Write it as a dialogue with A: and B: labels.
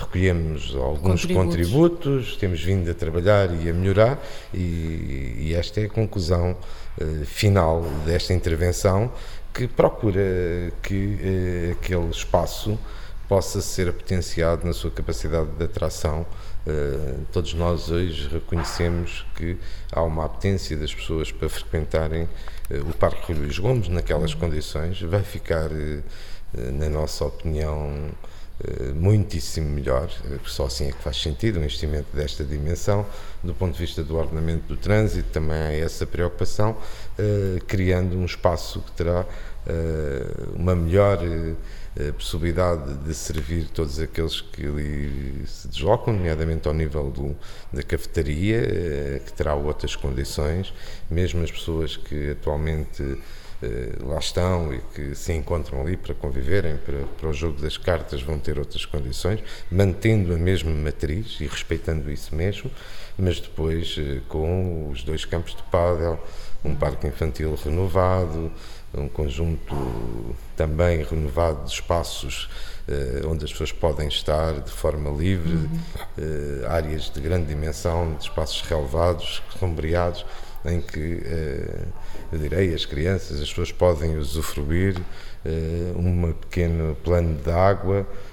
A: recolhemos alguns contributos, temos vindo a trabalhar e a melhorar, e esta é a conclusão final desta intervenção, que procura que aquele espaço possa ser potenciado na sua capacidade de atração. Todos nós hoje reconhecemos que há uma apetência das pessoas para frequentarem o Parque Rui Luís Gomes naquelas condições. Vai ficar, na nossa opinião, muitíssimo melhor, só assim é que faz sentido um investimento desta dimensão. Do ponto de vista do ordenamento do trânsito, também há essa preocupação, criando um espaço que terá uma melhor possibilidade de servir todos aqueles que ali se deslocam, nomeadamente ao nível da cafetaria, que terá outras condições, mesmo as pessoas que atualmente lá estão e que se encontram ali para conviverem, para o jogo das cartas, vão ter outras condições, mantendo a mesma matriz e respeitando isso mesmo, mas depois com os 2 campos de pádel, um parque infantil renovado, um conjunto também renovado de espaços onde as pessoas podem estar de forma livre, áreas de grande dimensão, de espaços relevados, sombreados, em que, eu direi, as crianças, as pessoas podem usufruir um pequeno plano de água,